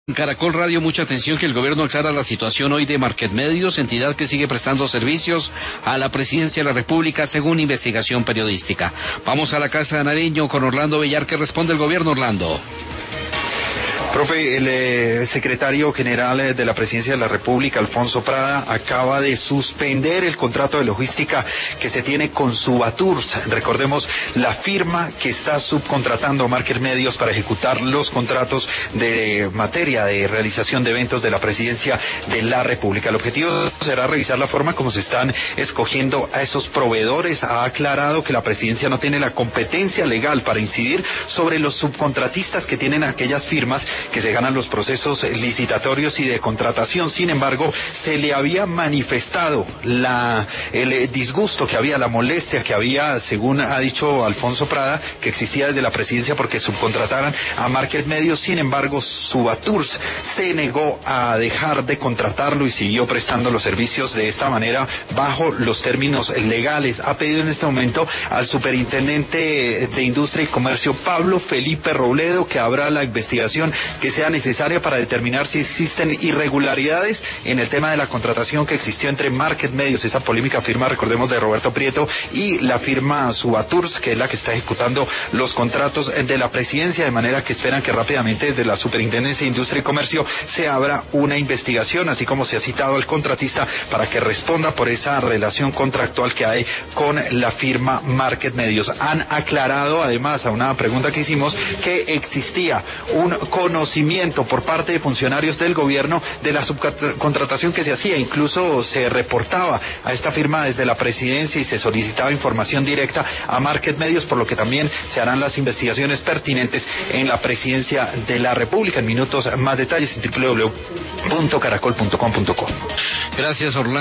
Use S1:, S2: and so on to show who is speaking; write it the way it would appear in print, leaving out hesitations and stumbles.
S1: Caracol Radio, mucha atención que el gobierno aclara la situación hoy de Market Medios, entidad que sigue prestando servicios a la presidencia de la República según investigación periodística. Vamos a la Casa de Nariño con Orlando Villar. ¿Qué responde el gobierno, Orlando?
S2: Profe, el secretario general de la Presidencia de la República, Alfonso Prada, acaba de suspender el contrato de logística que se tiene con Subatours. Recordemos, la firma que está subcontratando a Market Medios para ejecutar los contratos de materia de realización de eventos de la Presidencia de la República. El objetivo será revisar la forma como se están escogiendo a esos proveedores. Ha aclarado que la Presidencia no tiene la competencia legal para incidir sobre los subcontratistas que tienen aquellas firmas que se ganan los procesos licitatorios y de contratación. Sin embargo, se le había manifestado el disgusto que había, la molestia que había, según ha dicho Alfonso Prada, que existía desde la presidencia porque subcontrataran a Market Medios. Sin embargo, Subatours se negó a dejar de contratarlo y siguió prestando los servicios de esta manera bajo los términos legales. Ha pedido en este momento al superintendente de Industria y Comercio, Pablo Felipe Robledo, que abra la investigación que sea necesaria para determinar si existen irregularidades en el tema de la contratación que existió entre Market Medios, esa polémica firma, recordemos, de Roberto Prieto, y la firma Subatours, que es la que está ejecutando los contratos de la presidencia, de manera que esperan que rápidamente desde la Superintendencia de Industria y Comercio se abra una investigación, así como se ha citado al contratista para que responda por esa relación contractual que hay con la firma Market Medios. Han aclarado, además, a una pregunta que hicimos, que existía un conocimiento por parte de funcionarios del gobierno de la subcontratación que se hacía. Incluso se reportaba a esta firma desde la presidencia y se solicitaba información directa a Market Medios, por lo que también se harán las investigaciones pertinentes en la presidencia de la República. En minutos más detalles en www.caracol.com.co.
S1: Gracias, Orlando.